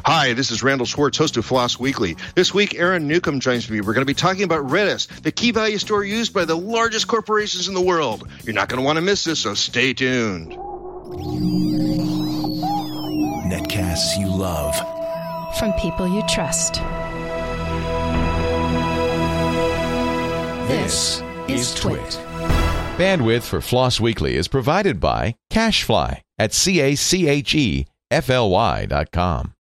Hi, this is Randall Schwartz, host of Floss Weekly. This week, Aaron Newcomb joins me. We're going to be talking about Redis, the key value store used by the largest corporations in the world. You're not going to want to miss this, so stay tuned. Netcasts you love. From people you trust. This is Twit. Bandwidth for Floss Weekly is provided by CacheFly at CACHEFLY.com.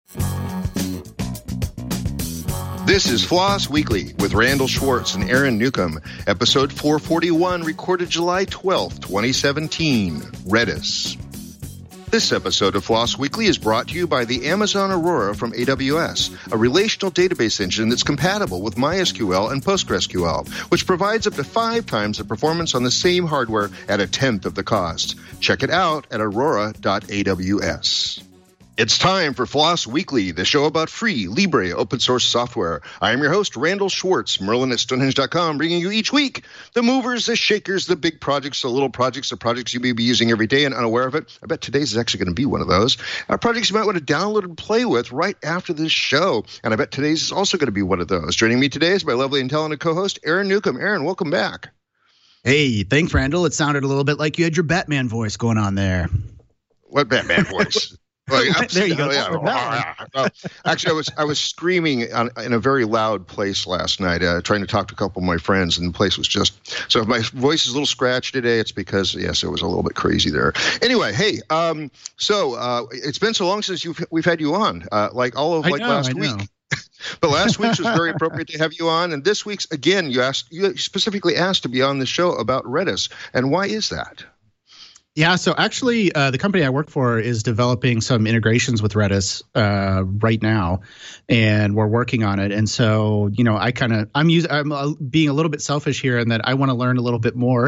This is Floss Weekly with Randall Schwartz and Aaron Newcomb, episode 441, recorded July 12th, 2017, Redis. This episode of Floss Weekly is brought to you by the Amazon Aurora from AWS, a relational database engine that's compatible with MySQL and PostgreSQL, which provides up to 5 times the performance on the same hardware at 1/10 of the cost. Check it out at aurora.aws. It's time for Floss Weekly, the show about free, libre, open-source software. I am your host, Randall Schwartz, Merlin at Stonehenge.com, bringing you each week the movers, the shakers, the big projects, the little projects, the projects you may be using every day and unaware of it. I bet today's is actually going to be one of those. Projects you might want to download and play with right after this show. And I bet today's is also going to be one of those. Joining me today is my lovely and talented co-host, Aaron Newcomb. Aaron, welcome back. Hey, thanks, Randall. It sounded a little bit like you had your Batman voice going on there. What Batman voice? Well, there you go. Actually, I was screaming in a very loud place last night, trying to talk to a couple of my friends, and the place was just so. If my voice is a little scratched today, it's because yes, it was a little bit crazy there. Anyway, hey, so it's been so long since we've had you on, like all of last week. But last week's was very appropriate to have you on, and this week's again, you specifically asked to be on the show about Redis, and why is that? Yeah, so actually, the company I work for is developing some integrations with Redis right now, and we're working on it. And so, you know, I'm being a little bit selfish here in that I want to learn a little bit more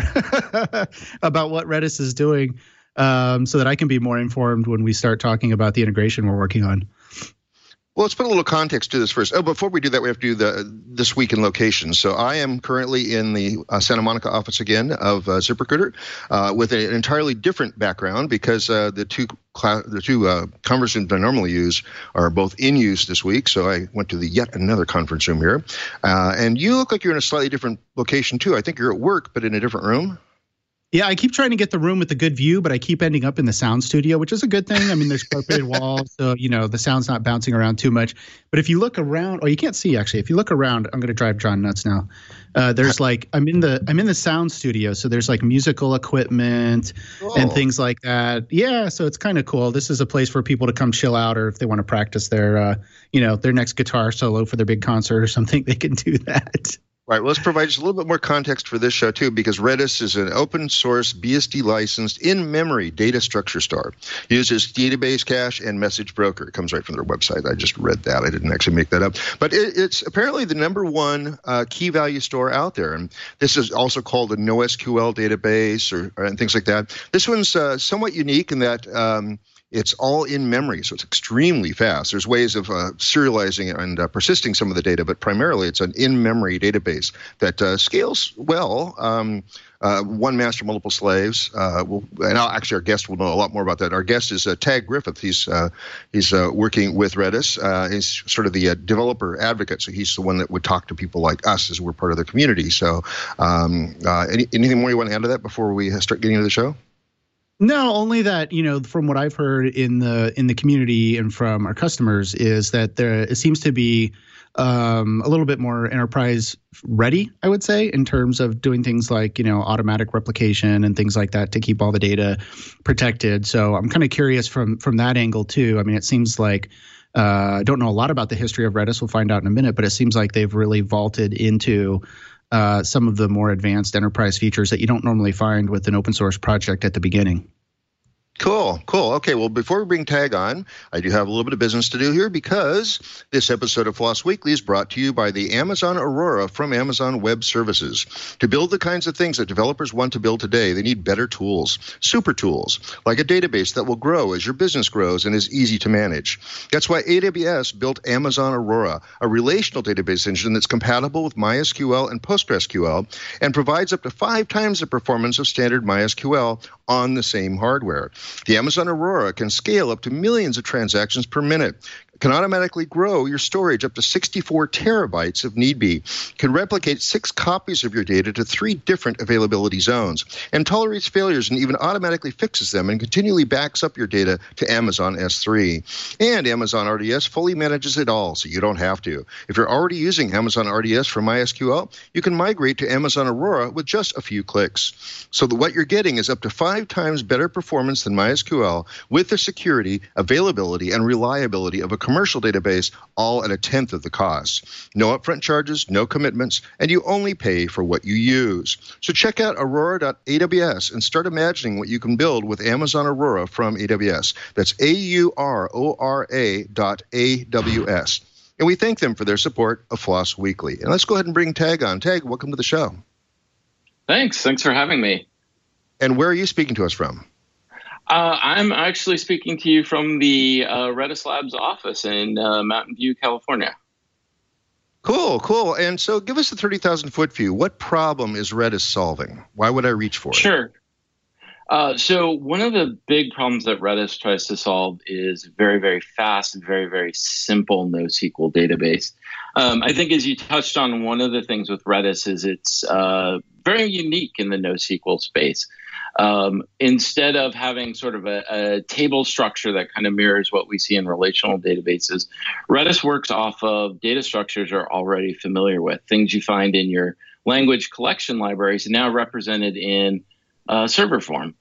about what Redis is doing, so that I can be more informed when we start talking about the integration we're working on. Well, let's put a little context to this first. Oh, before we do that, we have to do this week in locations. So I am currently in the Santa Monica office again of ZipRecruiter with an entirely different background because the two conferences I normally use are both in use this week. So I went to yet another conference room here. And you look like you're in a slightly different location, too. I think you're at work, but in a different room. Yeah, I keep trying to get the room with a good view, but I keep ending up in the sound studio, which is a good thing. I mean, there's carpeted walls, so, you know, the sound's not bouncing around too much. But if you look around, you can't see, actually. If you look around, I'm going to drive John nuts now. There's like, I'm in the sound studio, so there's like musical equipment and things like that. Yeah, so it's kind of cool. This is a place for people to come chill out, or if they want to practice their next guitar solo for their big concert or something, they can do that. Right. Well, let's provide just a little bit more context for this show, too, because Redis is an open source, BSD licensed, in-memory data structure store. It uses database cache and message broker. It comes right from their website. I just read that. I didn't actually make that up. But it's apparently the number one key value store out there. And this is also called a NoSQL database and things like that. This one's somewhat unique in that it's all in memory, so it's extremely fast. There's ways of serializing and persisting some of the data, but primarily it's an in-memory database that scales well. One master, multiple slaves. Actually, our guest will know a lot more about that. Our guest is Tag Griffith. He's working with Redis. He's sort of the developer advocate, so he's the one that would talk to people like us as we're part of the community. So anything more you want to add to that before we start getting into the show? No, only that, you know, from what I've heard in the community and from our customers is that it seems to be a little bit more enterprise ready, I would say, in terms of doing things like, you know, automatic replication and things like that to keep all the data protected. So I'm kind of curious from that angle, too. I mean, it seems like I don't know a lot about the history of Redis. We'll find out in a minute, but it seems like they've really vaulted into some of the more advanced enterprise features that you don't normally find with an open source project at the beginning. Cool. Okay, well, before we bring Tag on, I do have a little bit of business to do here because this episode of Floss Weekly is brought to you by the Amazon Aurora from Amazon Web Services. To build the kinds of things that developers want to build today, they need better tools, super tools, like a database that will grow as your business grows and is easy to manage. That's why AWS built Amazon Aurora, a relational database engine that's compatible with MySQL and PostgreSQL and provides up to 5 times the performance of standard MySQL on the same hardware. The Amazon Aurora can scale up to millions of transactions per minute, can automatically grow your storage up to 64 terabytes if need be, can replicate 6 copies of your data to 3 different availability zones, and tolerates failures and even automatically fixes them and continually backs up your data to Amazon S3. And Amazon RDS fully manages it all, so you don't have to. If you're already using Amazon RDS for MySQL, you can migrate to Amazon Aurora with just a few clicks. So that what you're getting is up to 5 times better performance than MySQL with the security, availability, and reliability of a commercial database, all at a tenth of the cost. No upfront charges, no commitments, and you only pay for what you use. So check out aurora.aws and start imagining what you can build with Amazon Aurora from AWS. That's AURORA.AWS. And we thank them for their support of Floss Weekly. And let's go ahead and bring Tag on. Tag, welcome to the show. Thanks for having me. And where are you speaking to us from? I'm actually speaking to you from the Redis Labs office in Mountain View, California. Cool. And so give us a 30,000-foot view. What problem is Redis solving? Why would I reach for it? Sure. So one of the big problems that Redis tries to solve is very, very fast and very, very simple NoSQL database. I think as you touched on, one of the things with Redis is it's very unique in the NoSQL space. Instead of having sort of a table structure that kind of mirrors what we see in relational databases, Redis works off of data structures you're already familiar with, things you find in your language collection libraries, now represented in server form.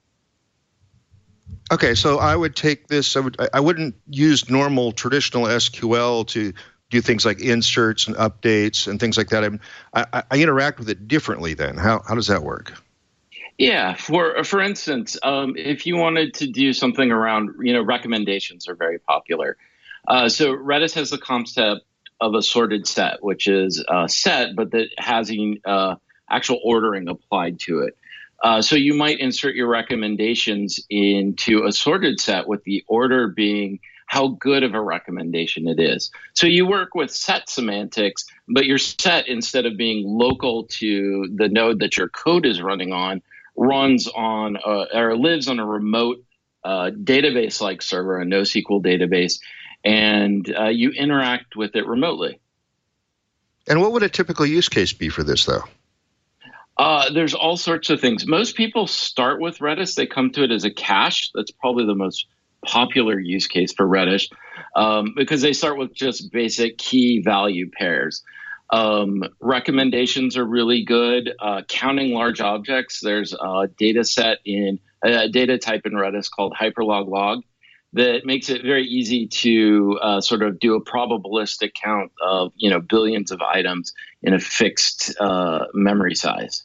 Okay, so I would take this. I wouldn't use normal traditional SQL to do things like inserts and updates and things like that. I interact with it differently. Then how does that work? Yeah, for instance, if you wanted to do something around, recommendations are very popular. So Redis has the concept of a sorted set, which is a set, but that has actual ordering applied to it. So you might insert your recommendations into a sorted set with the order being how good of a recommendation it is. So you work with set semantics, but your set, instead of being local to the node that your code is running on, runs on or lives on a remote database-like server, a NoSQL database, and you interact with it remotely. And what would a typical use case be for this, though? There's all sorts of things. Most people start with Redis. They come to it as a cache. That's probably the most popular use case for Redis because they start with just basic key value pairs. Recommendations are really good. Counting large objects. There's a data type in Redis called hyperlog log that makes it very easy to sort of do a probabilistic count of billions of items in a fixed memory size.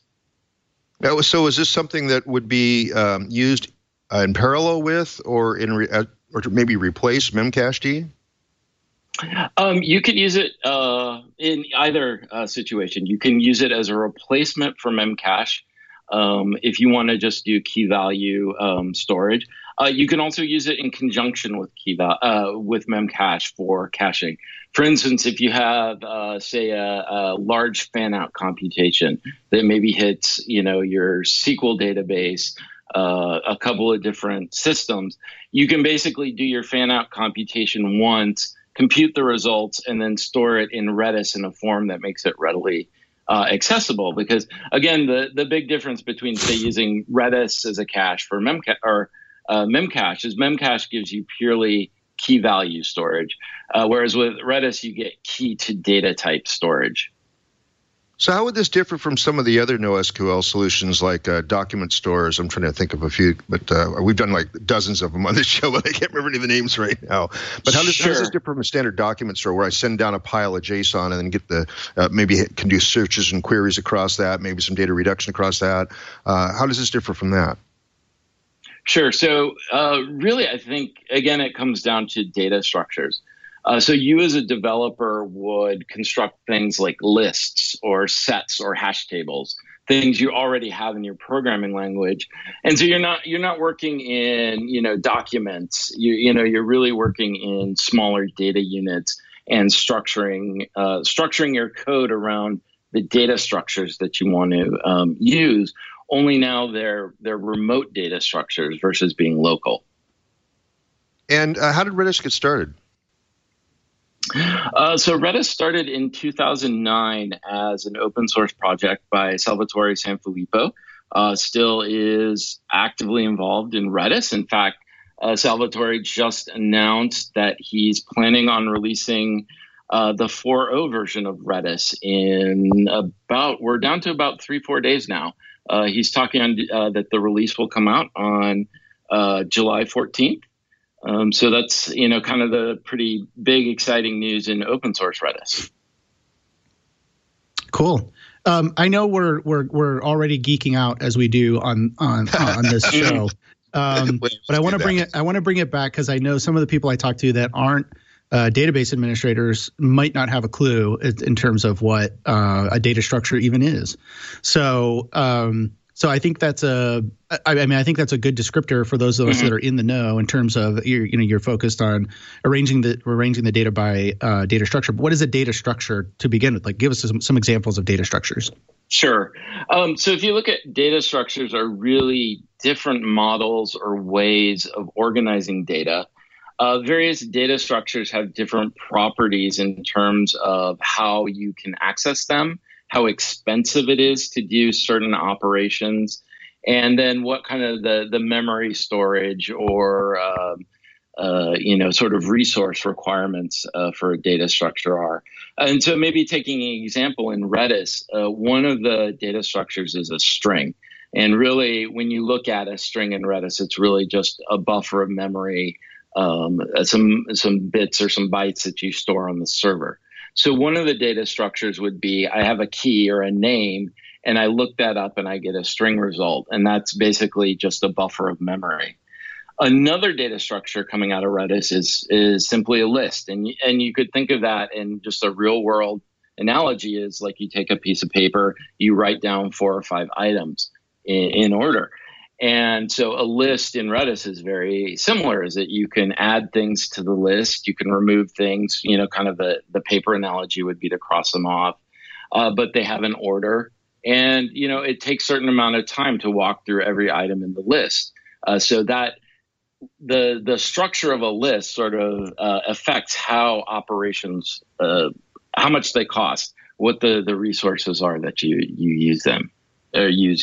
So is this something that would be used in parallel with or or to maybe replace Memcached? You could use it in either situation. You can use it as a replacement for Memcache if you want to just do key value storage. You can also use it in conjunction with with Memcache for caching. For instance, if you have, say, a large fan-out computation that maybe hits, your SQL database, a couple of different systems, you can basically do your fan-out computation once, compute the results, and then store it in Redis in a form that makes it readily accessible. Because, again, the big difference between, say, using Redis as a cache for Memcache is Memcache gives you purely key value storage, whereas with Redis, you get key to data type storage. So how would this differ from some of the other NoSQL solutions like document stores? I'm trying to think of a few, but we've done like dozens of them on this show, but I can't remember any of the names right now. But how does this differ from a standard document store where I send down a pile of JSON and then get maybe can do searches and queries across that, maybe some data reduction across that? How does this differ from that? Sure. So really, I think, again, it comes down to data structures. So you as a developer would construct things like lists or sets or hash tables, things you already have in your programming language. And so you're not working in, documents. You're really working in smaller data units and structuring your code around the data structures that you want to use. Only now they're remote data structures versus being local. And how did Redis get started? So Redis started in 2009 as an open source project by Salvatore Sanfilippo. Still is actively involved in Redis. In fact, Salvatore just announced that he's planning on releasing the 4.0 version of Redis we're down to about 3-4 days now. He's talking on that the release will come out on July 14th. So that's, kind of the pretty big, exciting news in open source Redis. Cool. I know we're already geeking out as we do on this show. But I want to bring it back because I know some of the people I talk to that aren't database administrators might not have a clue in terms of what a data structure even is. So I think that's I think that's a good descriptor for those of us that are in the know in terms of you're focused on arranging the data by data structure. But what is a data structure to begin with? Like, give us some examples of data structures. Sure. So if you look at data structures are really different models or ways of organizing data. Various data structures have different properties in terms of how you can access them, how expensive it is to do certain operations, and then what kind of the memory storage or sort of resource requirements for a data structure are. And so maybe taking an example in Redis, one of the data structures is a string. And really, when you look at a string in Redis, it's really just a buffer of memory, some bits or some bytes that you store on the server. So one of the data structures would be I have a key or a name, and I look that up and I get a string result. And that's basically just a buffer of memory. Another data structure coming out of Redis is simply a list. And you could think of that in just a real world analogy is like you take a piece of paper, you write down 4 or 5 items in order. And so a list in Redis is very similar, is that you can add things to the list, you can remove things, kind of the paper analogy would be to cross them off, but they have an order. And, it takes a certain amount of time to walk through every item in the list. So that the structure of a list sort of affects how operations, how much they cost, what the resources are that you use them. Or you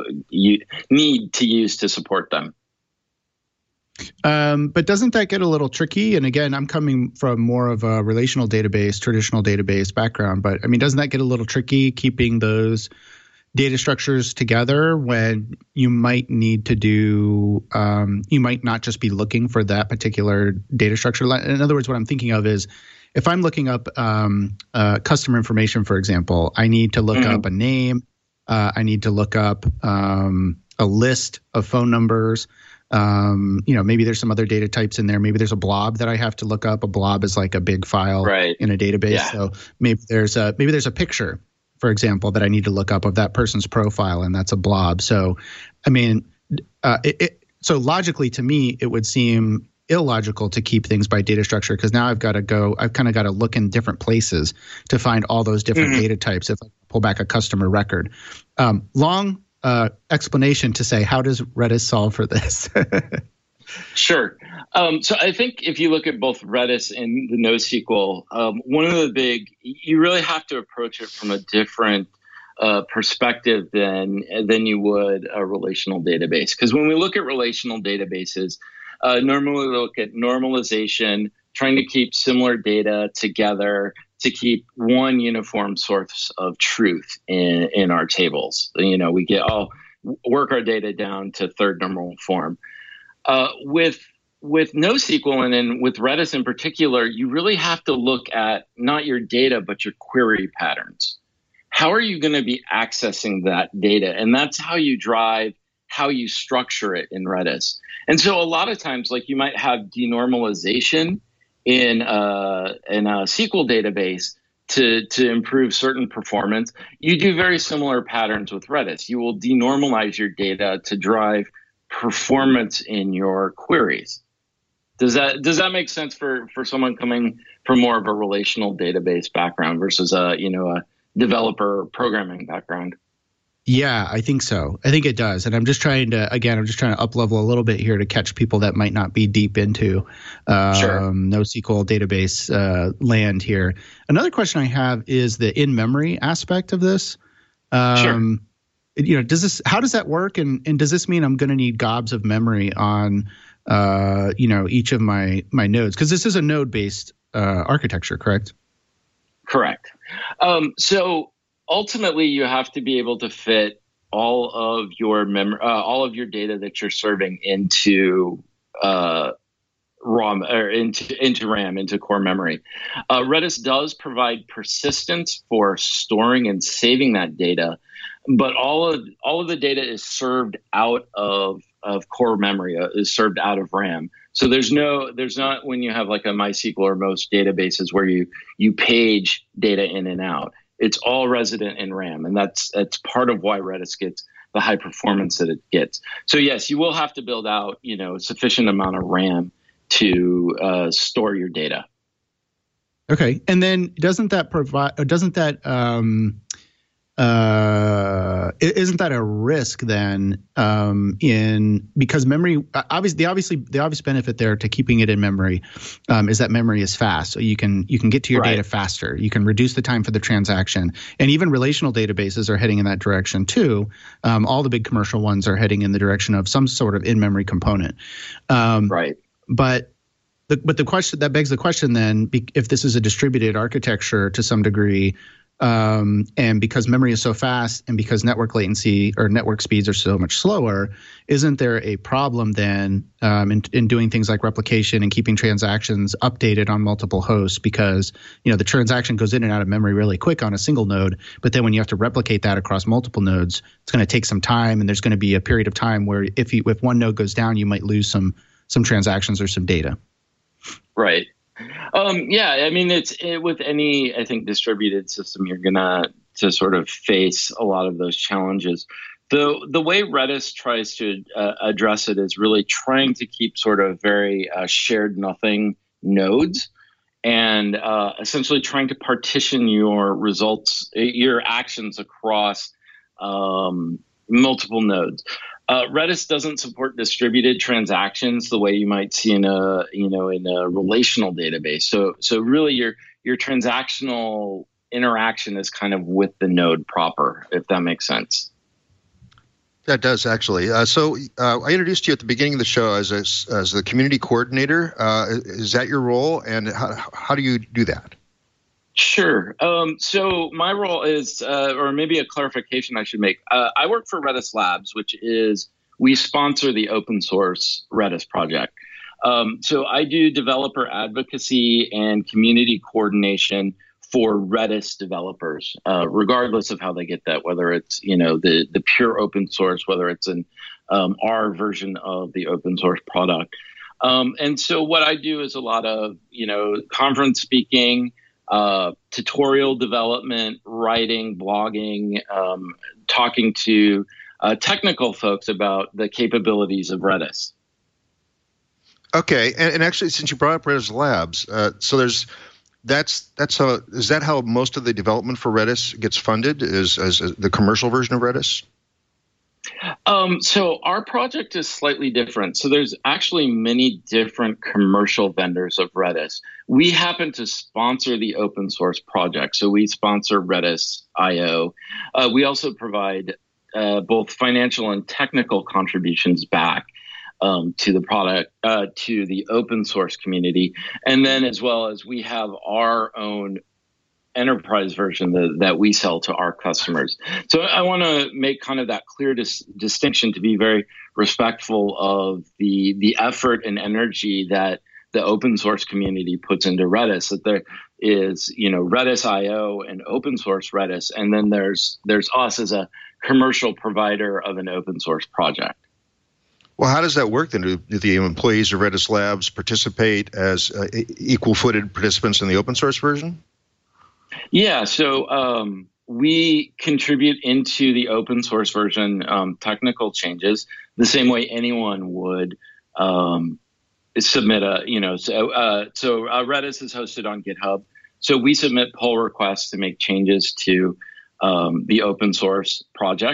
need to use to support them. But doesn't that get a little tricky? And again, I'm coming from more of a relational database, traditional database background. But doesn't that get a little tricky keeping those data structures together when you might need to do, you might not just be looking for that particular data structure? In other words, what I'm thinking of is if I'm looking up customer information, for example, I need to look up a name. I need to look up a list of phone numbers. Maybe there's some other data types in there. Maybe there's a blob that I have to look up. A blob is like a big file in a database. Yeah. So maybe there's a picture, for example, that I need to look up of that person's profile, and that's a blob. So, so logically to me, it would seem illogical to keep things by data structure because now I've kind of got to look in different places to find all those different data types if I pull back a customer record. Long explanation to say, how does Redis solve for this? Sure. So I think if you look at both Redis and the NoSQL, one of the you really have to approach it from a different perspective than you would a relational database. Because when we look at relational databases, normally we look at normalization, trying to keep similar data together to keep one uniform source of truth in our tables. We work our data down to third normal form. With NoSQL and then with Redis in particular, you really have to look at not your data, but your query patterns. How are you going to be accessing that data? And that's how you drive how you structure it in Redis. And so a lot of times, like you might have denormalization in a SQL database to improve certain performance. You do very similar patterns with Redis. You will denormalize your data to drive performance in your queries. Does that make sense for someone coming from more of a relational database background versus a developer programming background? Yeah, I think so. I think it does. And I'm just trying to up level a little bit here to catch people that might not be deep into NoSQL database land here. Another question I have is the in-memory aspect of this. Sure. How does that work? And does this mean I'm going to need gobs of memory on, each of my nodes? Because this is a node-based architecture, correct? Correct. So ultimately, you have to be able to fit all of your all of your data that you're serving into ROM or into RAM, into core memory. Redis does provide persistence for storing and saving that data, but all of the data is served out of core memory, is served out of RAM. So there's not when you have like a MySQL or most databases where you page data in and out. It's all resident in RAM, and that's part of why Redis gets the high performance that it gets. So yes, you will have to build out a sufficient amount of RAM to store your data. Okay, and then isn't that a risk then because memory the obvious benefit there to keeping it in memory is that memory is fast, so you can get to your data faster. You can reduce the time for the transaction, and even relational databases are heading in that direction too. All the big commercial ones are heading in the direction of some sort of in-memory component. Right. But the question that begs the question then, if this is a distributed architecture to some degree, and because memory is so fast and because network latency or network speeds are so much slower, isn't there a problem then in doing things like replication and keeping transactions updated on multiple hosts? Because the transaction goes in and out of memory really quick on a single node, but then when you have to replicate that across multiple nodes, it's going to take some time, and there's going to be a period of time where if one node goes down, you might lose some transactions or some data. Right. I mean, with any, I think, distributed system, you're gonna to sort of face a lot of those challenges. The way Redis tries to address it is really trying to keep sort of very shared nothing nodes, and essentially trying to partition your results, your actions across multiple nodes. Redis doesn't support distributed transactions the way you might see in a relational database. So really your transactional interaction is kind of with the node proper, if that makes sense. That does, actually. So I introduced you at the beginning of the show as the community coordinator. Is that your role, and how do you do that? Sure. So my role is, or maybe a clarification I should make. I work for Redis Labs, which is, we sponsor the open source Redis project. So I do developer advocacy and community coordination for Redis developers, regardless of how they get that, whether it's, the pure open source, whether it's an our version of the open source product. And so what I do is a lot of, conference speaking, tutorial development, writing, blogging, talking to technical folks about the capabilities of Redis. Okay, and actually, since you brought up Redis Labs, so is that how most of the development for Redis gets funded? Is as the commercial version of Redis? So our project is slightly different. So there's actually many different commercial vendors of Redis. We happen to sponsor the open source project. So we sponsor Redis.io. We also provide both financial and technical contributions back to the product, to the open source community. And then as well as we have our own enterprise version that we sell to our customers. So I want to make kind of that clear distinction to be very respectful of the effort and energy that the open source community puts into Redis, that there is, Redis.io and open source Redis, and then there's us as a commercial provider of an open source project. Well, how does that work then? Do the employees of Redis Labs participate as equal-footed participants in the open source version? Yeah, so we contribute into the open source version technical changes the same way anyone would submit so Redis is hosted on GitHub. So we submit pull requests to make changes to the open source project.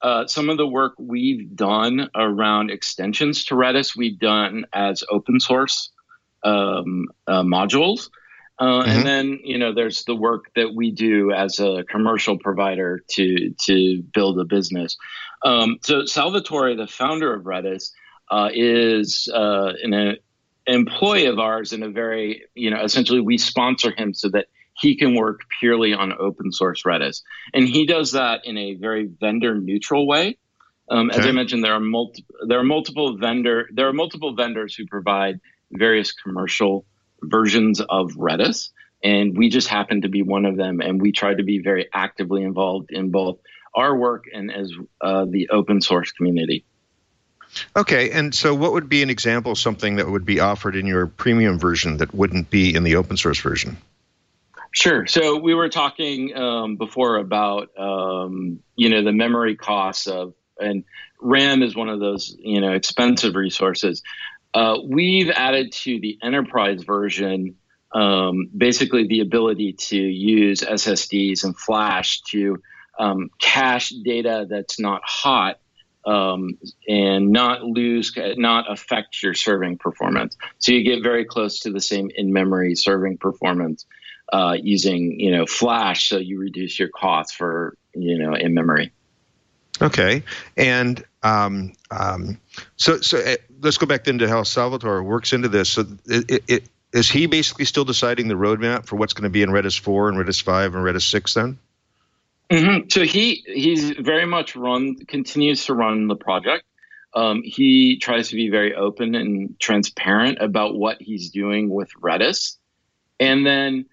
some of the work we've done around extensions to Redis, we've done as open source modules. And then, there's the work that we do as a commercial provider to build a business. So Salvatore, the founder of Redis, is an employee of ours in a very, essentially we sponsor him so that he can work purely on open source Redis. And he does that in a very vendor neutral way. As I mentioned, there are multiple vendors who provide various commercial versions of Redis. And we just happen to be one of them. And we try to be very actively involved in both our work and as the open source community. Okay, and so what would be an example of something that would be offered in your premium version that wouldn't be in the open source version? Sure. So we were talking before about, the memory costs and RAM is one of those, expensive resources. We've added to the enterprise version basically the ability to use SSDs and flash to cache data that's not hot and not affect your serving performance. So you get very close to the same in-memory serving performance using, flash, so you reduce your costs for, in-memory. Okay, and so let's go back then to how Salvatore works into this. So is he basically still deciding the roadmap for what's going to be in Redis 4 and Redis 5 and Redis 6 then? Mm-hmm. So he's very much continues to run the project. He tries to be very open and transparent about what he's doing with Redis. And then,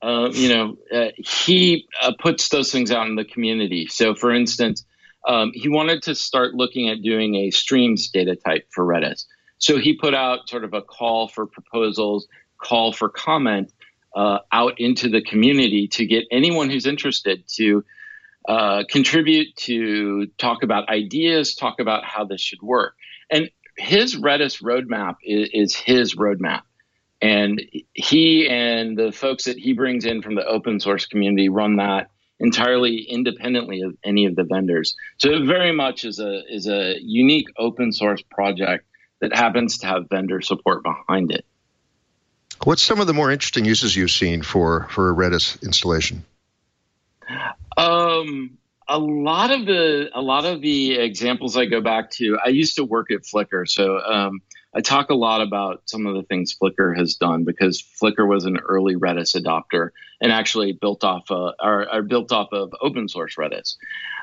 he puts those things out in the community. So for instance, he wanted to start looking at doing a streams data type for Redis. So he put out sort of a call for proposals, call for comment out into the community to get anyone who's interested to contribute, to talk about ideas, talk about how this should work. And his Redis roadmap is his roadmap. And he and the folks that he brings in from the open source community run that entirely independently of any of the vendors. So it very much is a unique open source project that happens to have vendor support behind it. What's some of the more interesting uses you've seen for a Redis installation? A lot of the examples I go back to, I used to work at Flickr, so I talk a lot about some of the things Flickr has done because Flickr was an early Redis adopter and actually built off of open source Redis.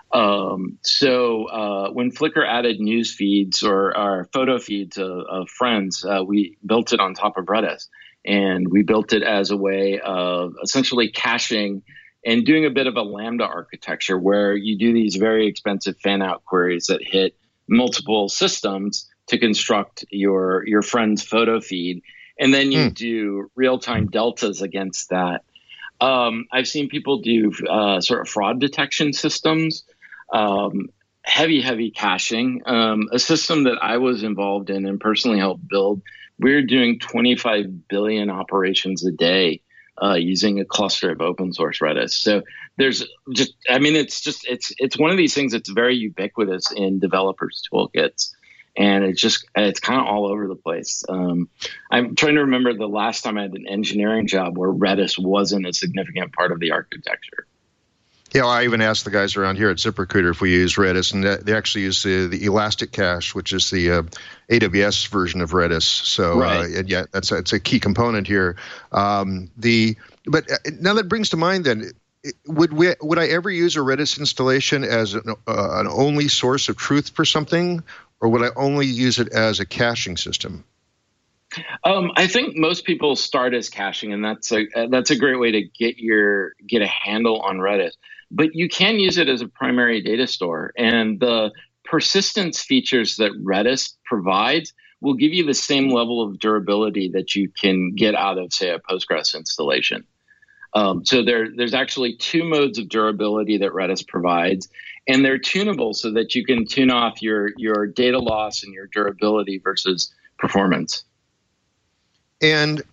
So when Flickr added news feeds or photo feeds of friends, we built it on top of Redis, and we built it as a way of essentially caching and doing a bit of a Lambda architecture where you do these very expensive fan-out queries that hit multiple systems to construct your friend's photo feed. And then you do real-time deltas against that. I've seen people do sort of fraud detection systems, heavy caching. A system that I was involved in and personally helped build, we're doing 25 billion operations a day using a cluster of open source Redis. So there's just, it's one of these things that's very ubiquitous in developers' toolkits. And it's kind of all over the place. I'm trying to remember the last time I had an engineering job where Redis wasn't a significant part of the architecture. Yeah, well, I even asked the guys around here at ZipRecruiter if we use Redis, and they actually use the Elastic Cache, which is the AWS version of Redis. So, right. And yeah, it's a key component here. But now that brings to mind then, would I ever use a Redis installation as an only source of truth for something, or would I only use it as a caching system? I think most people start as caching, and that's a great way to get a handle on Redis. But you can use it as a primary data store, and the persistence features that Redis provides will give you the same level of durability that you can get out of, say, a Postgres installation. So there's actually two modes of durability that Redis provides, and they're tunable so that you can tune off your data loss and your durability versus performance. And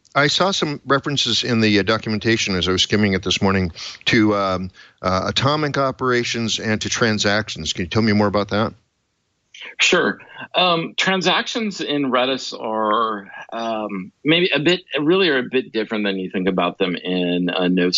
I saw some references in the documentation as I was skimming it this morning to atomic operations and to transactions. Can you tell me more about that? Sure. Transactions in Redis are maybe a bit different than you think about them in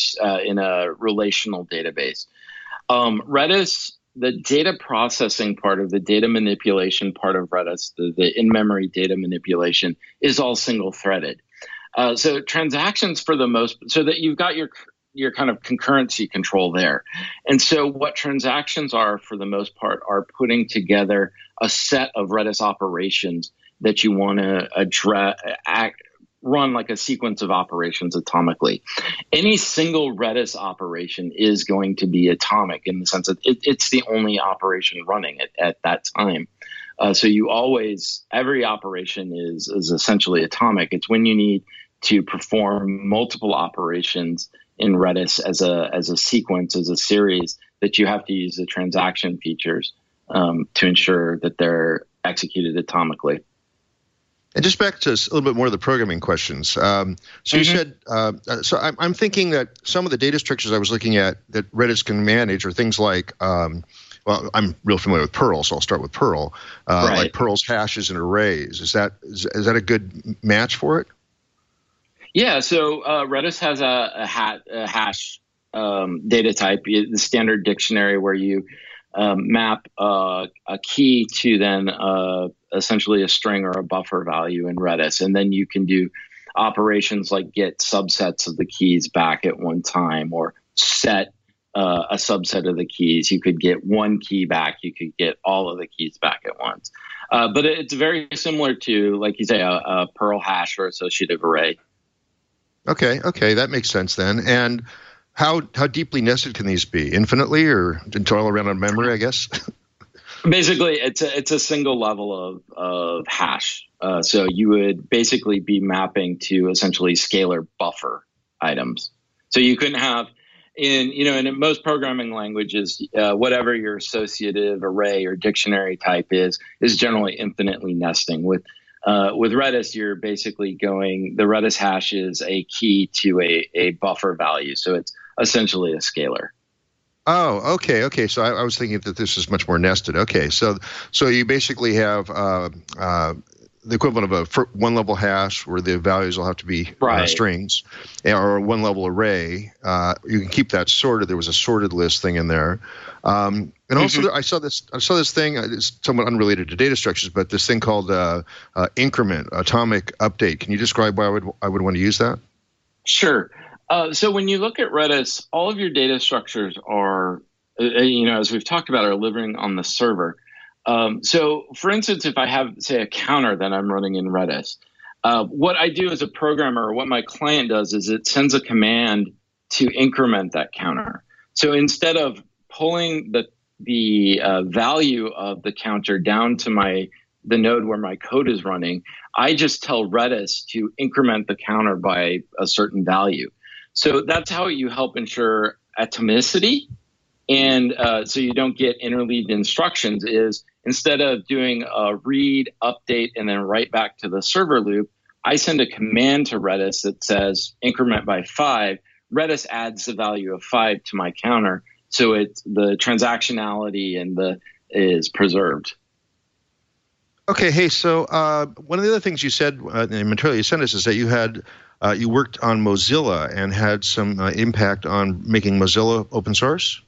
a relational database. Redis, the data processing part of the data manipulation part of Redis, the in-memory data manipulation, is all single-threaded. So transactions so that you've got your kind of concurrency control there. And so what transactions are, for the most part, are putting together a set of Redis operations that you want to run like a sequence of operations atomically. Any single Redis operation is going to be atomic in the sense that it's the only operation running at that time. So every operation is essentially atomic. It's when you need to perform multiple operations in Redis as a sequence, as a series, that you have to use the transaction features to ensure that they're executed atomically. And just back to a little bit more of the programming questions. You said, so I'm thinking that some of the data structures I was looking at that Redis can manage are things like, well, I'm real familiar with Perl, so I'll start with Perl, like Perl's hashes and arrays. Is that a good match for it? Yeah, so Redis has a hash data type, the standard dictionary, where you map a key to then essentially a string or a buffer value in Redis. And then you can do operations like get subsets of the keys back at one time, or set a subset of the keys. You could get one key back. You could get all of the keys back at once. But it's very similar to, like you say, a Perl hash or associative array. Okay, that makes sense then. And how deeply nested can these be? Infinitely, or all around on memory, I guess? Basically, it's a single level of hash. So you would basically be mapping to essentially scalar buffer items. So you couldn't have in most programming languages, whatever your associative array or dictionary type is generally infinitely nesting. With Redis, you're basically the Redis hash is a key to a buffer value. So it's essentially a scalar. Oh, okay. So I was thinking that this is much more nested. Okay, so you basically have the equivalent of a one-level hash where the values will have to be strings, or a one-level array. You can keep that sorted. There was a sorted list thing in there. And also, I saw this thing. It's somewhat unrelated to data structures, but this thing called increment, atomic update. Can you describe why I would want to use that? Sure. So when you look at Redis, all of your data structures are, as we've talked about, are living on the server. So, for instance, if I have, say, a counter that I'm running in Redis, what I do as a programmer, or what my client does, is it sends a command to increment that counter. So instead of pulling the value of the counter down to the node where my code is running, I just tell Redis to increment the counter by a certain value. So that's how you help ensure atomicity. And so you don't get interleaved instructions, is instead of doing a read, update, and then write back to the server loop, I send a command to Redis that says increment by 5. Redis adds the value of 5 to my counter, so the transactionality and is preserved. Okay, hey, so one of the other things you said in the material you sent us is that you worked on Mozilla and had some impact on making Mozilla open source?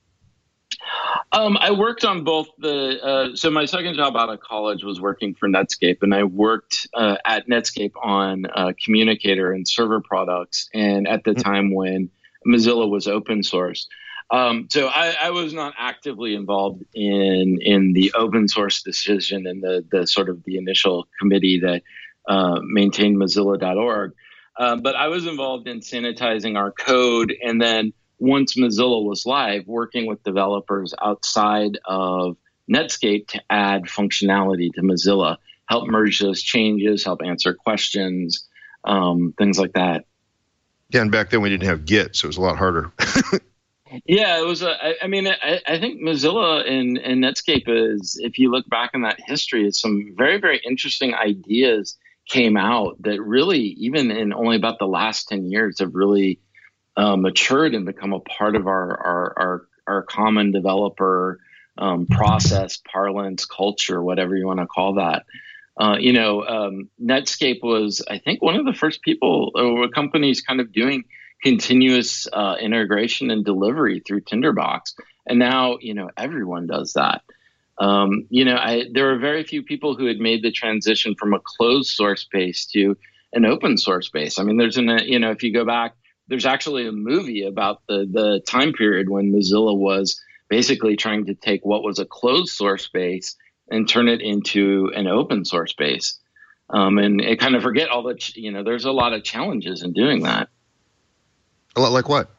I worked on both so my second job out of college was working for Netscape, and I worked at Netscape on communicator and server products, and at the time when Mozilla was open source. So I was not actively involved in the open source decision and the sort of the initial committee that maintained Mozilla.org. But I was involved in sanitizing our code, and then once Mozilla was live, working with developers outside of Netscape to add functionality to Mozilla, help merge those changes, help answer questions, things like that. Yeah, and back then we didn't have Git, so it was a lot harder. Yeah, it was. I think Mozilla and Netscape is, if you look back in that history, is some very, very interesting ideas came out that really, even in only about the last 10 years, have really matured and become a part of our common developer process, parlance, culture, whatever you want to call that. Netscape was, I think, one of the first people or companies kind of doing continuous integration and delivery through Tinderbox. And now, everyone does that. There were very few people who had made the transition from a closed source base to an open source base. I mean, if you go back, there's actually a movie about the time period when Mozilla was basically trying to take what was a closed source base and turn it into an open source base. And it kind of forget all the, there's a lot of challenges in doing that. A lot like what?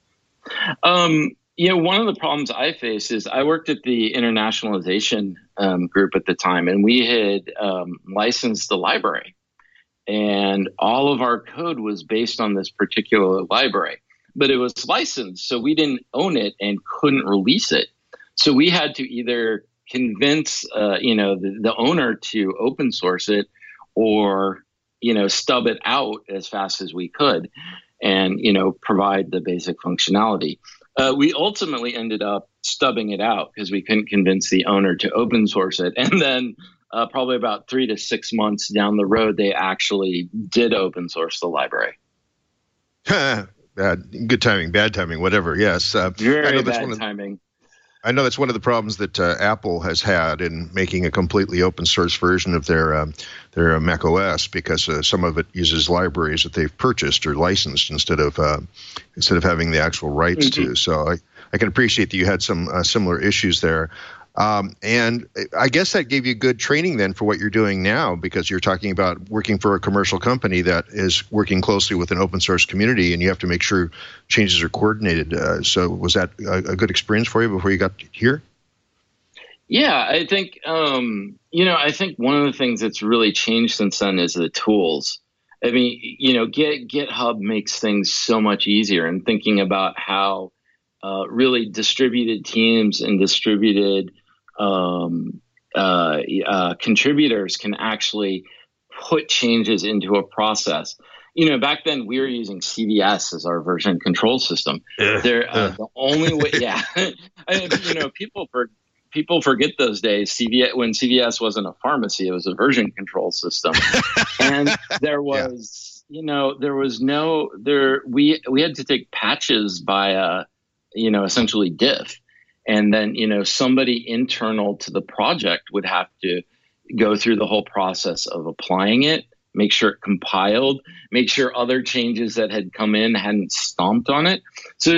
One of the problems I faced is I worked at the internationalization group at the time, and we had licensed the library. And all of our code was based on this particular library, but it was licensed, so we didn't own it and couldn't release it. So we had to either convince, the owner to open source it, or, stub it out as fast as we could, and provide the basic functionality. We ultimately ended up stubbing it out because we couldn't convince the owner to open source it. And then probably about 3 to 6 months down the road, they actually did open source the library. Good timing, bad timing, whatever. Yes. Very bad timing. I know that's one of the problems that Apple has had in making a completely open source version of their Mac OS, because some of it uses libraries that they've purchased or licensed instead of having the actual rights to. So I can appreciate that you had some similar issues there. And I guess that gave you good training then for what you're doing now, because you're talking about working for a commercial company that is working closely with an open source community, and you have to make sure changes are coordinated. So was that a good experience for you before you got here? Yeah, I think, I think one of the things that's really changed since then is the tools. I mean, GitHub makes things so much easier, and thinking about how really distributed teams and distributed contributors can actually put changes into a process. Back then we were using CVS as our version control system. The only way, people forget those days. When CVS wasn't a pharmacy, it was a version control system, and there was, we had to take patches by essentially diff. And then, somebody internal to the project would have to go through the whole process of applying it, make sure it compiled, make sure other changes that had come in hadn't stomped on it. So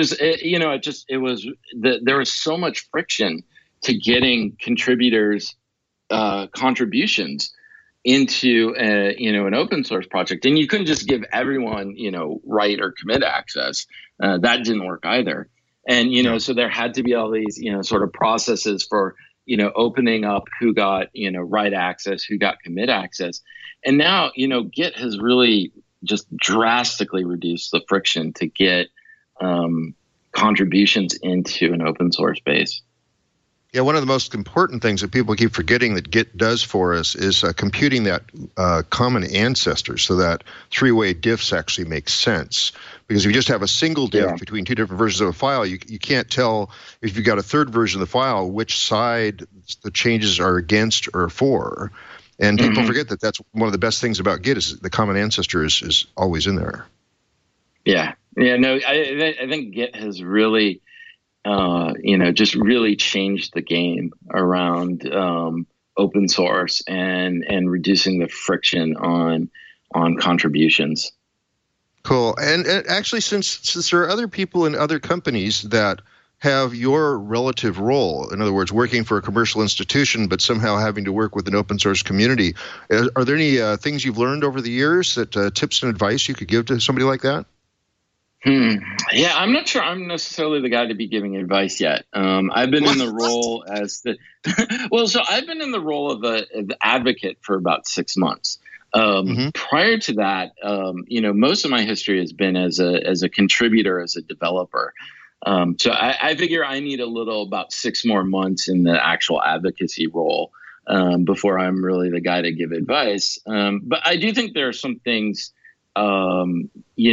there was so much friction to getting contributors' contributions into an open source project. And you couldn't just give everyone, write or commit access. That didn't work either. And, so there had to be all these, sort of processes for, opening up who got, write access, who got commit access. And now, Git has really just drastically reduced the friction to get contributions into an open source base. Yeah, one of the most important things that people keep forgetting that Git does for us is computing that common ancestor, so that three-way diffs actually make sense. Because if you just have a single diff between two different versions of a file, you can't tell if you've got a third version of the file which side the changes are against or for. And people forget that that's one of the best things about Git is the common ancestor is always in there. Yeah. No, I think Git has really just really changed the game around open source and reducing the friction on contributions. Cool. And actually, since there are other people in other companies that have your relative role, in other words, working for a commercial institution, but somehow having to work with an open source community, are there any things you've learned over the years, that tips and advice you could give to somebody like that? Yeah, I'm not sure I'm necessarily the guy to be giving advice yet. I've been in the role as I've been in the role of an advocate for about 6 months. Prior to that, most of my history has been as a contributor, as a developer. So I figure I need about 6 more months in the actual advocacy role before I'm really the guy to give advice. But I do think there are some things, some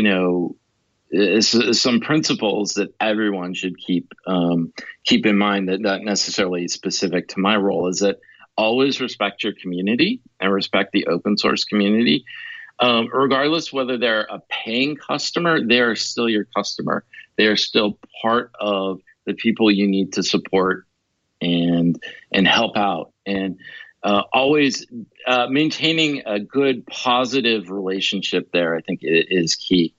principles that everyone should keep in mind that not necessarily specific to my role, is that always respect your community and respect the open source community. Regardless whether they're a paying customer, they are still your customer. They are still part of the people you need to support and help out. And always maintaining a good, positive relationship there, I think, is key.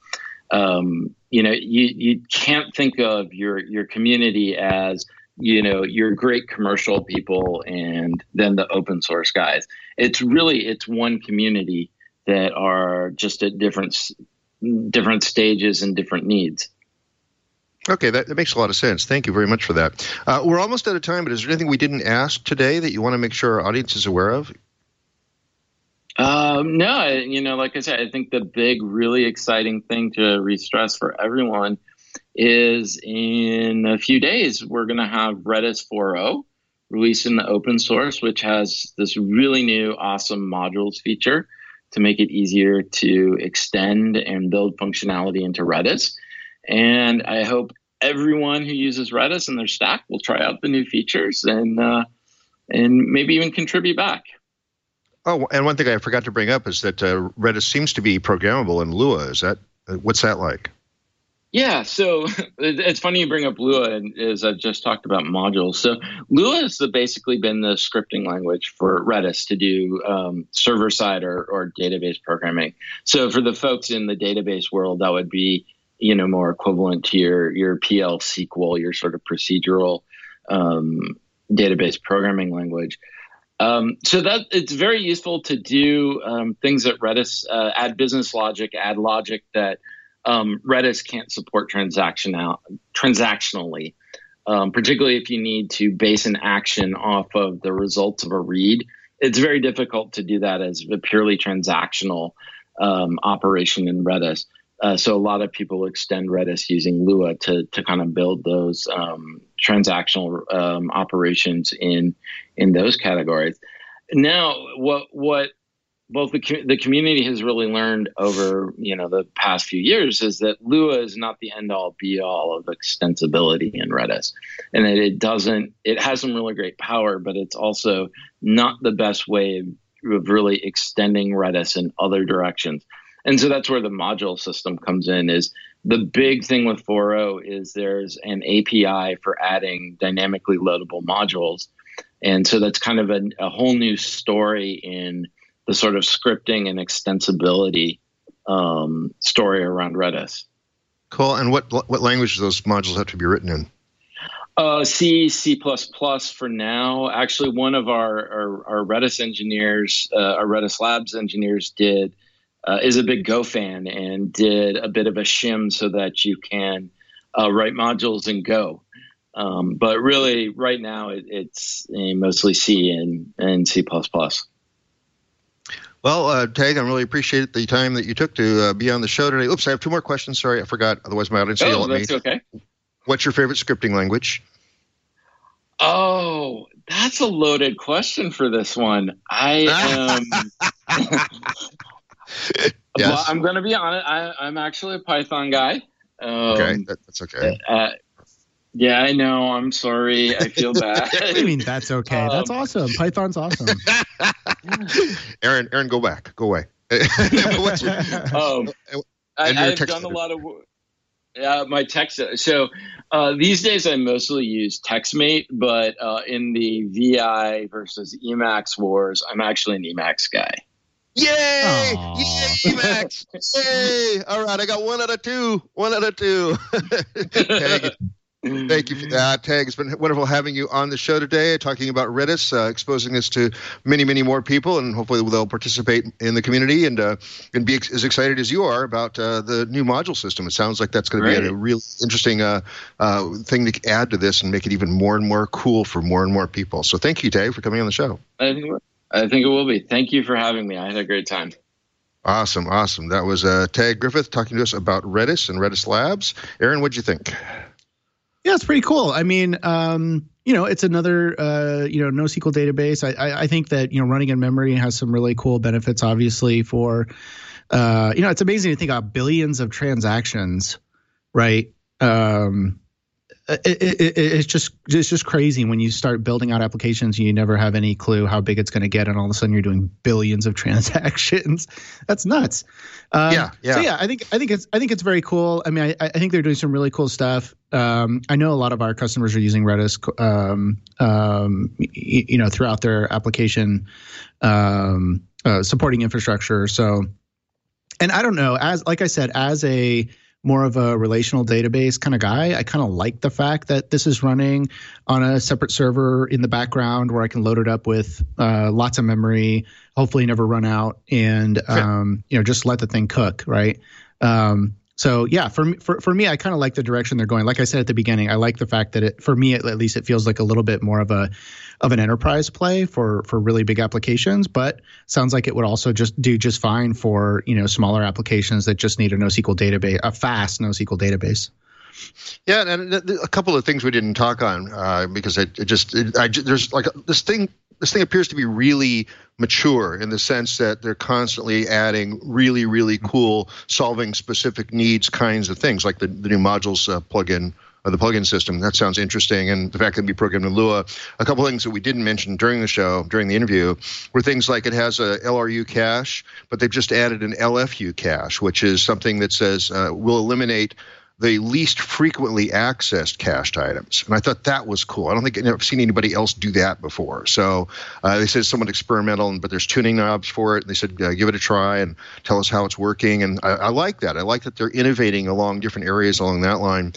You can't think of your community as, your great commercial people and then the open source guys. It's one community that are just at different stages and different needs. Okay, that makes a lot of sense. Thank you very much for that. We're almost out of time, but is there anything we didn't ask today that you want to make sure our audience is aware of? No, like I said, I think the big, really exciting thing to re-stress for everyone is in a few days, we're going to have Redis 4.0 released in the open source, which has this really new, awesome modules feature to make it easier to extend and build functionality into Redis. And I hope everyone who uses Redis in their stack will try out the new features and maybe even contribute back. Oh, and one thing I forgot to bring up is that Redis seems to be programmable in Lua. What's that like? Yeah, so it's funny you bring up Lua, as I've just talked about modules. So Lua has basically been the scripting language for Redis to do server-side or database programming. So for the folks in the database world, that would be more equivalent to your PL SQL, your sort of procedural database programming language. So that it's very useful to do things that Redis add business logic, add logic that Redis can't support transactionally, particularly if you need to base an action off of the results of a read. It's very difficult to do that as a purely transactional operation in Redis. So a lot of people extend Redis using Lua to kind of build those transactional operations in those categories. Now, what both the community has really learned over the past few years is that Lua is not the end all be all of extensibility in Redis, and that it has some really great power, but it's also not the best way of really extending Redis in other directions. And so that's where the module system comes in. Is the big thing with 4.0 is there's an API for adding dynamically loadable modules, and so that's kind of a whole new story in the sort of scripting and extensibility story around Redis. Cool. And what language do those modules have to be written in? C, C++ for now. Actually, one of our Redis engineers, our Redis Labs engineers is a big Go fan and did a bit of a shim so that you can write modules in Go. But really, right now, it's mostly C and C++. Well, Tag, I really appreciate the time that you took to be on the show today. Oops, I have two more questions. Sorry, I forgot. Otherwise, my audience will yell at me. That's okay. What's your favorite scripting language? Oh, that's a loaded question for this one. I am... Yes. Well, I'm going to be honest. I'm actually a Python guy. Okay, that's okay. Yeah, I know. I'm sorry. I feel bad. What do you mean that's okay? That's awesome. Python's awesome. Aaron, go back. Go away. What's your, I've done a lot of my text. So these days I mostly use TextMate, but in the VI versus Emacs wars, I'm actually an Emacs guy. Yay! Aww. Yay, Emacs! Yay! All right, I got 1 out of 2. 1 out of 2. Tag, thank you for that, Tag. It's been wonderful having you on the show today, talking about Redis, exposing this to many, many more people, and hopefully they'll participate in the community and be as excited as you are about the new module system. It sounds like that's going to be a really interesting thing to add to this and make it even more and more cool for more and more people. So thank you, Tag, for coming on the show. I think it will be. Thank you for having me. I had a great time. Awesome. That was Tag Griffith talking to us about Redis and Redis Labs. Aaron, what'd you think? Yeah, it's pretty cool. I mean, it's another, NoSQL database. I think that, running in memory has some really cool benefits, obviously, for, it's amazing to think about billions of transactions, right? It's just crazy when you start building out applications and you never have any clue how big it's going to get, and all of a sudden you're doing billions of transactions. That's nuts. So yeah, I think it's very cool. I mean, I think they're doing some really cool stuff. I know a lot of our customers are using Redis, throughout their application supporting infrastructure. So, and I don't know, as a more of a relational database kind of guy, I kind of like the fact that this is running on a separate server in the background where I can load it up with lots of memory, hopefully never run out, and just let the thing cook, right? So yeah, for me, I kind of like the direction they're going. Like I said at the beginning, I like the fact that for me at least it feels like a little bit more of an enterprise play for really big applications, but sounds like it would also do just fine for smaller applications that just need a NoSQL database, a fast NoSQL database. Yeah, and a couple of things we didn't talk on because there's like this thing. This thing appears to be really mature in the sense that they're constantly adding really, really cool solving specific needs kinds of things, like the new modules plugin, the plugin system. That sounds interesting. And the fact that it can be programmed in Lua. A couple of things that we didn't mention during the interview, were things like it has a LRU cache, but they've just added an LFU cache, which is something that says will eliminate the least frequently accessed cached items. And I thought that was cool. I don't think I've seen anybody else do that before. So they said somewhat experimental, but there's tuning knobs for it. And they said, give it a try and tell us how it's working. And I like that. I like that they're innovating along different areas along that line.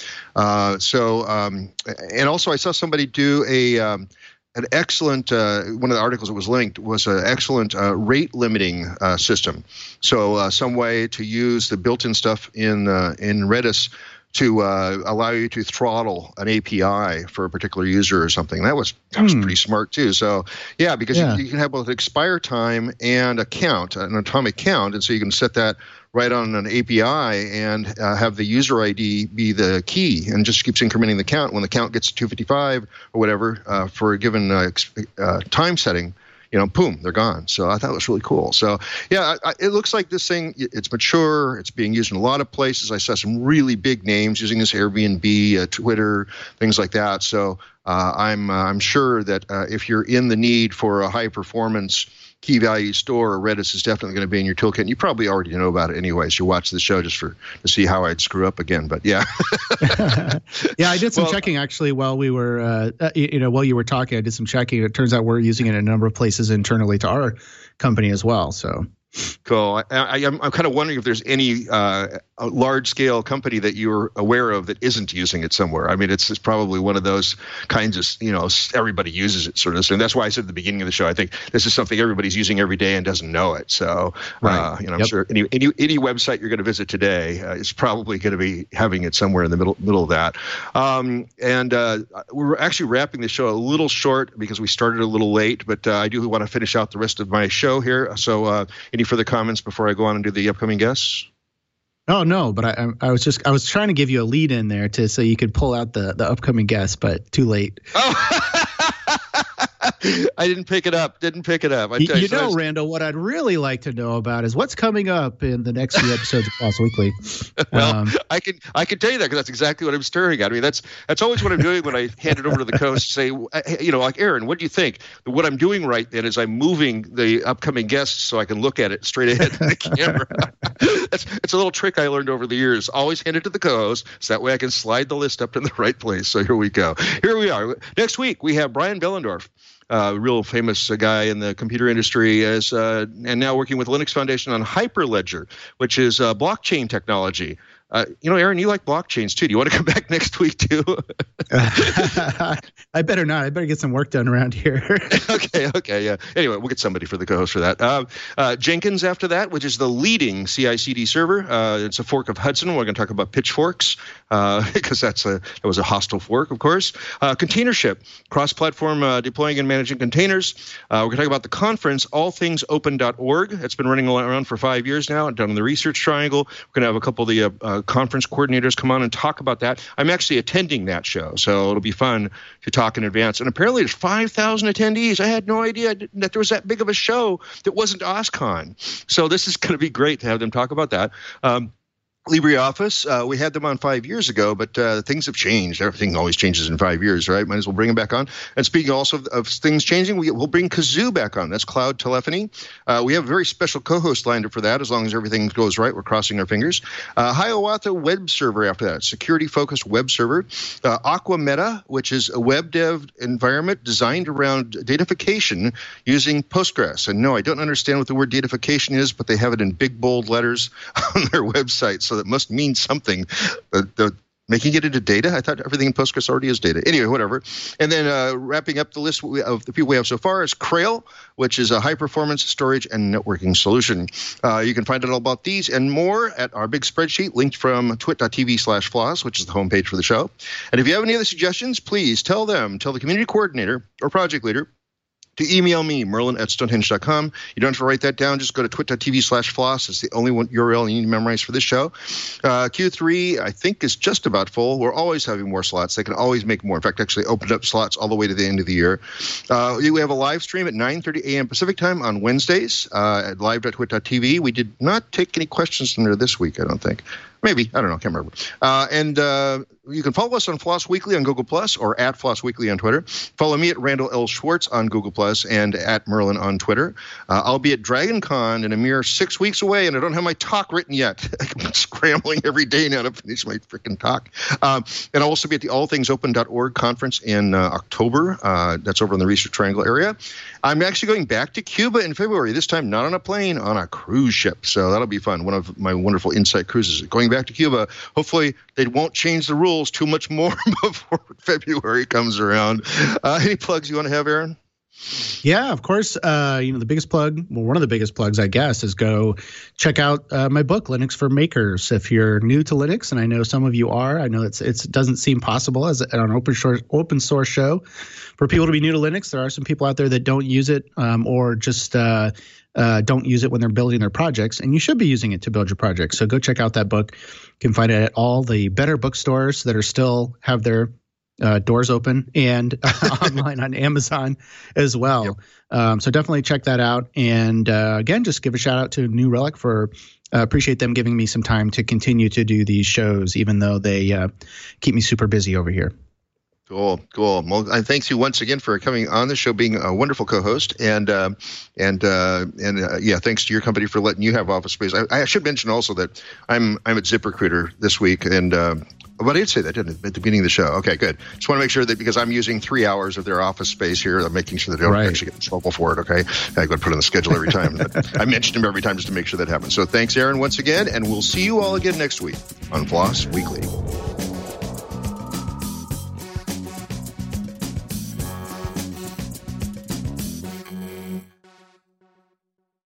And also I saw somebody do an excellent, one of the articles that was linked was an excellent rate limiting system. So some way to use the built-in stuff in Redis to allow you to throttle an API for a particular user or something. That was pretty smart too. So yeah, because you can have both expire time and a count, an atomic count, and so you can set that right on an API and have the user ID be the key, and just keeps incrementing the count. When the count gets to 255 or whatever for a given time setting, boom, they're gone. So I thought it was really cool. So yeah, it looks like this thing, it's mature. It's being used in a lot of places. I saw some really big names using this, Airbnb, Twitter, things like that. So I'm sure that if you're in the need for a high performance key value store, Redis is definitely going to be in your toolkit. And you probably already know about it anyways. You watch the show just to see how I'd screw up again. But yeah. Yeah, I did some checking actually while we were, while you were talking. I did some checking. It turns out we're using it in a number of places internally to our company as well. So cool. I'm kind of wondering if there's any large-scale company that you're aware of that isn't using it somewhere. I mean, it's probably one of those kinds of, everybody uses it sort of thing. That's why I said at the beginning of the show, I think this is something everybody's using every day and doesn't know it. So, I'm sure any website you're going to visit today is probably going to be having it somewhere in the middle of that. We're actually wrapping the show a little short because we started a little late, but I do want to finish out the rest of my show here. So, any further comments before I go on and do the upcoming guests? Oh no, but I was trying to give you a lead in there so you could pull out the upcoming guest, but too late. Oh. I didn't pick it up. Randall, what I'd really like to know about is what's coming up in the next few episodes of Floss Weekly. Well, I can tell you that because that's exactly what I'm staring at. I mean, that's always what I'm doing when I hand it over to the host. Say, like Aaron, what do you think? What I'm doing right then is I'm moving the upcoming guests so I can look at it straight ahead in the camera. It's a little trick I learned over the years. Always hand it to the co-host so that way I can slide the list up in the right place. So here we go. Here we are. Next week we have Brian Behlendorf. Real famous guy in the computer industry, and now working with Linux Foundation on Hyperledger, which is blockchain technology. Aaron, you like blockchains too. Do you want to come back next week too? I better not. I better get some work done around here. Okay, yeah. Anyway, we'll get somebody for the co-host for that. Jenkins after that, which is the leading CI/CD server. It's a fork of Hudson. We're going to talk about pitchforks because that was a hostile fork, of course. Containership, cross-platform deploying and managing containers. We're going to talk about the conference, allthingsopen.org. It's been running around for 5 years now, down in the Research Triangle. We're going to have a couple of the conference coordinators come on and talk about that. I'm actually attending that show, so it'll be fun to talk in advance. And apparently there's 5,000 attendees. I had no idea that there was that big of a show that wasn't OSCON. So this is going to be great to have them talk about that. LibreOffice, we had them on 5 years ago, but things have changed. Everything always changes in 5 years, right? Might as well bring them back on. And speaking also of things changing, we'll bring Kazoo back on. That's cloud telephony. We have a very special co-host lined up for that. As long as everything goes right, we're crossing our fingers. Hiawatha Web Server after that, security-focused web server. Aqua Meta, which is a web dev environment designed around datafication using Postgres. And no, I don't understand what the word datafication is, but they have it in big, bold letters on their website. So that must mean something. Making it into data? I thought everything in Postgres already is data. Anyway, whatever. And then wrapping up the list of the people we have so far is Krail, which is a high-performance storage and networking solution. You can find out all about these and more at our big spreadsheet linked from twit.tv/floss, which is the homepage for the show. And if you have any other suggestions, please tell the community coordinator or project leader to email me, merlin@stonehenge.com. You don't have to write that down. Just go to twit.tv/floss. It's the only one URL you need to memorize for this show. Q3, I think, is just about full. We're always having more slots. They can always make more. In fact, actually opened up slots all the way to the end of the year. We have a live stream at 9:30 a.m. Pacific time on Wednesdays at live.twit.tv. We did not take any questions from there this week, I don't think. Maybe. I don't know. Can't remember. And you can follow us on Floss Weekly on Google+, or at Floss Weekly on Twitter. Follow me at Randall L. Schwartz on Google+, and at Merlin on Twitter. I'll be at DragonCon in a mere 6 weeks away, and I don't have my talk written yet. I'm scrambling every day now to finish my freaking talk. And I'll also be at the allthingsopen.org conference in October. That's over in the Research Triangle area. I'm actually going back to Cuba in February, this time not on a plane, on a cruise ship. So that'll be fun. One of my wonderful Insight cruises. Going back to Cuba. Hopefully they won't change the rules too much more before February comes around. Any plugs you want to have, Aaron? Yeah, of course. The biggest plug, well, one of the biggest plugs, I guess, is go check out my book, Linux for Makers. If you're new to Linux, and I know some of you are, I know it doesn't seem possible as an open source show for people to be new to Linux. There are some people out there that don't use it or just don't use it when they're building their projects, and you should be using it to build your projects. So go check out that book. You can find it at all the better bookstores that are still have their doors open, and online on Amazon as well. Yep. So definitely check that out. And again, just give a shout out to New Relic for appreciate them giving me some time to continue to do these shows, even though they keep me super busy over here. Cool. Well, I thank you once again for coming on the show, being a wonderful co-host, and thanks to your company for letting you have office space. I should mention also that I'm at ZipRecruiter this week, and but I did say that, didn't I, at the beginning of the show? Okay, good. Just want to make sure that because I'm using 3 hours of their office space here, I'm making sure that they don't actually get in trouble for it. Okay, I got to put it on the schedule every time. But I mentioned them every time just to make sure that happens. So thanks, Aaron, once again, and we'll see you all again next week on Floss Weekly.